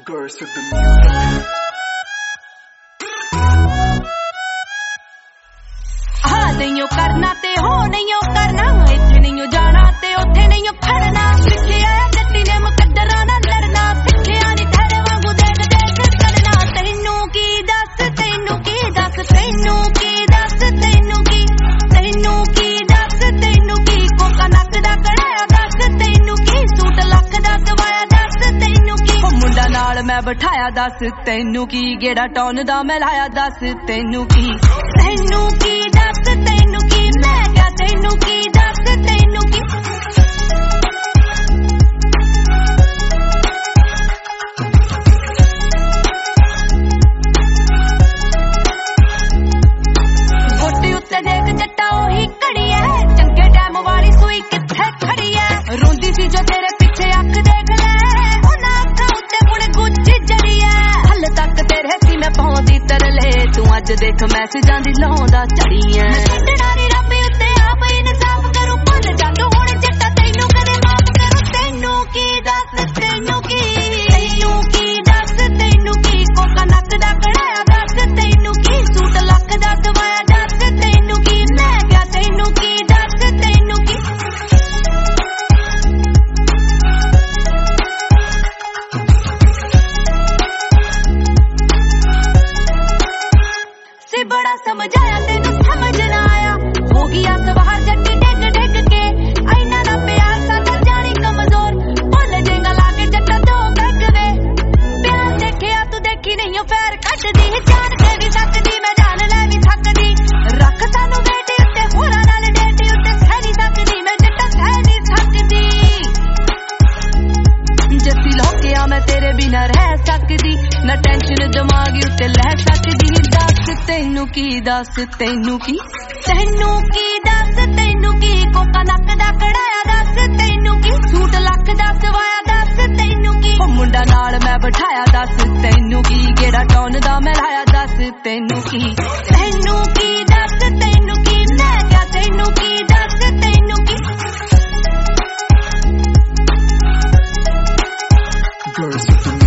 Girls with the music. हाँ नहीं करना ते हो नहीं करना इत्थे नहीं जाना ते उत्थे नहीं खड़ना सिखे आया जट्टी ने मुकद्दरा ना लड़ना सिखे आनी तेरे वांगू देख देख करना तैनू की दस तैनू की दस तैनू की दस तैनू की तैनू की दस तैनू की कोका नक दा कड़ाया दस तैनू की सूट लख दा सवाया दस तैनू की मुंडा नाल मैं बिठाया दस तैनू की गेड़ा टॉन दा मैं लाया दस तैनू की दस तैनू की मैं क्या तैनू की दस तैनू की गोटी उत्ते देख जट्टा ओही घड़ी है चंगे टाइम वाली सूई किथे खड़ी है रोंदी सी जो तेरे पीछे अख देख ले उन्हां अखां उत्ते हुण गुच्छ जड़ी है हल तक तेरे सी मैं पहुंची तरले तू अज देख मैसेजां दी लाउंदा चढ़ी है छड्डना नी रब उत्ते आप इंसाफ करूं भुल जांदू हुण जट्टा तैनू कदे माफ करूं तैनू की दस तैनू की दस तैनू की कोका नक दा कड़ाया दस तैनू की सूट लख दा सवाया दस तैनू की मैं क्या तैनू की दस तैनू की सी बड़ा समझाया तेनू समझ ना आया हो गया सवार जट्टी डिग डिग के ऐना ना प्यार सादा जानी कमजोर भुल जेगा लाके जट्टा दो बैग वे प्यार देखिया तू देखी नहीं पैर कटदी जान के भी सकदी मैं जान ले भी सकदी रख सानू बेटे उत्ते होरा नाल डेटी उत्ते सह नहीं सकदी मैं जट्टा सह नहीं सकदी जस्सी लोकिया मैं तेरे बिना रह सकदी ना टेंशन दिमाग उत्ते ले सकदी तैनू की दस तैनू की दस तैनू की कोका नक दा कड़ाया दस तैनू की सूट लख दा सवाया दस तैनू की मुंडा नाल मैं बिठाया दस तैनू की गेड़ा टॉन दा मैं लाया दस तैनू की दस तैनू की मैं क्या तैनू की दस तैनू की Girls with the